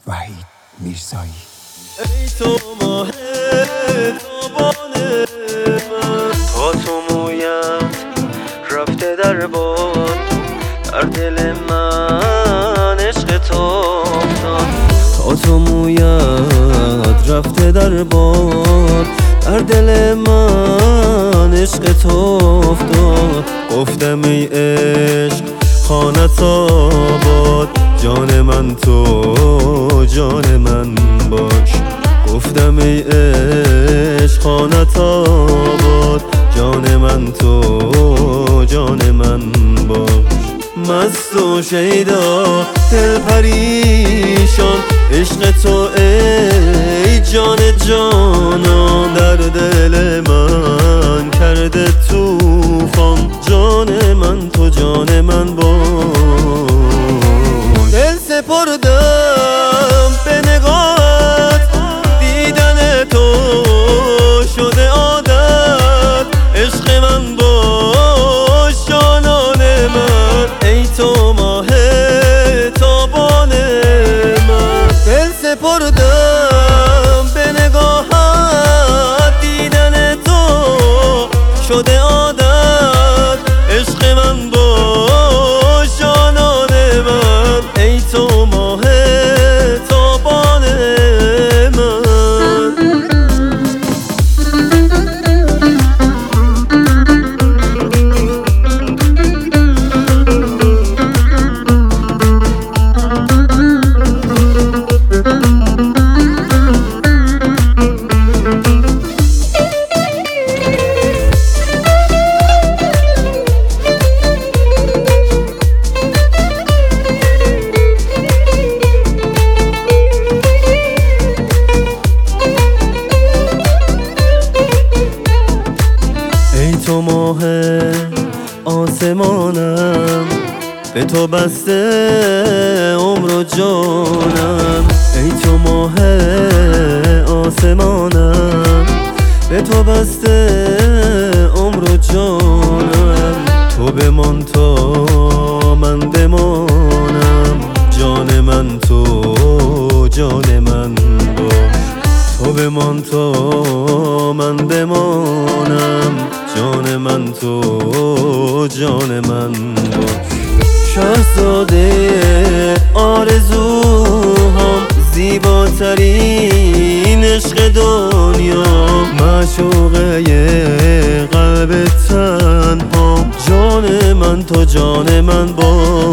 وحید میرزایی. ای تو ماه تابان من، تا تو مویت رفته در باد، در دل من عشق تو افتاد. تا تو مویت رفته در باد، در دل من عشق تو افتاد. گفتم ای عشق خانت آباد، جان من تو جان من باش. گفتم ای عشق خانت آباد، جان من تو جان من باش. مست و شیدا دل پریشان، عشق تو ای جان جانان، در دل من کرده توفان. جان من تو جان من باش. دل سپردم به نگاهت، دیدن تو شده عادت. عشق من باش جانان من، ای تو ماه تابان من. دل سپردم به نگاهت، دیدن تو شده عادت. عشق من باش جانان من، ای تو ماه تابان من. ای تو ماه آسمانم، به تو بسته عمر و جانم. ای تو ماه آسمانم، به تو بسته عمر و جانم. تو بمان تا من بمانم، جان من تو جان من باش. تو بمان تا من بمانم، جان من تو جان من باش. شاهزاده آرزوهام، زیباترین عشق دنیا، معشوقه قلب تنها. جان من تو جان من باش.